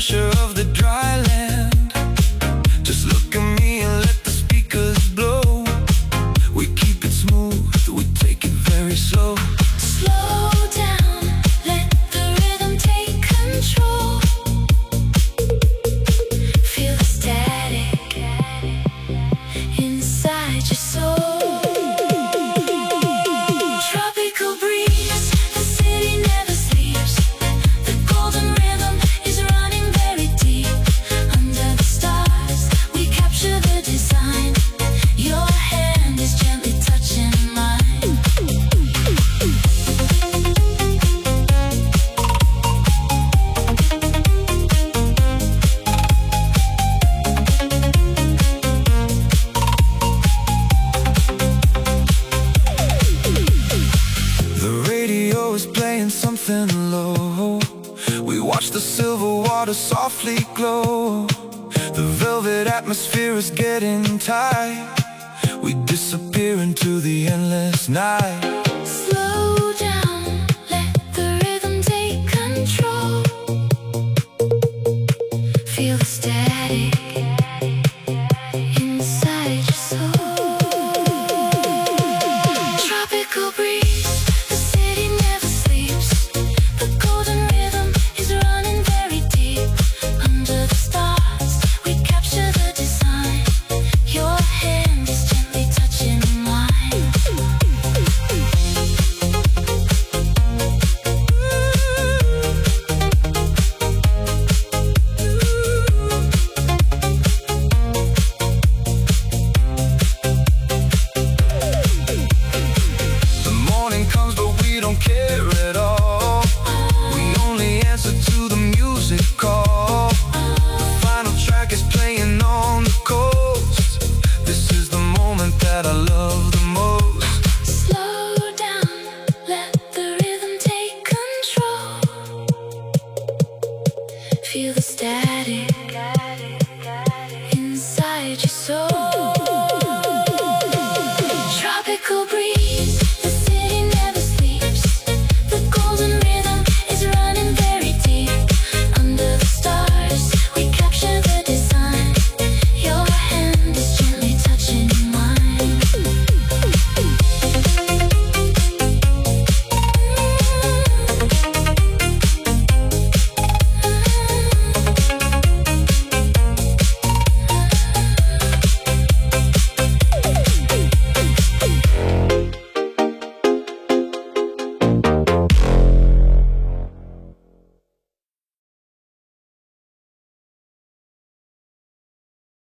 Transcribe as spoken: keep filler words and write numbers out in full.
pressure of the dry land. Just look at me and let the speakers blow. We keep it smooth, we take it very slow. Slow down, let the rhythm take control. Feel the static inside your soul. Tropical breeze, the city never sleeps. The golden rhythm is running very deep. Under the stars, we capture the design. Your hand is gently touching mine. The radio is playing something low. We watch the silver water softly glow. The velvet atmosphere is getting tight. We disappear into the endless night. Slow down, let the rhythm take control. Feel the static inside your soul. Tropical breeze, the city never sleeps. The golden rhythm is running very deep. Under the stars, we capture the design. Your hand is gently touching mine. The morning comes but we don't care at all. We only answer to the music call. The final track is playing on the coast. This is the moment that I love the most. Slow down, let the rhythm take control. Feel the static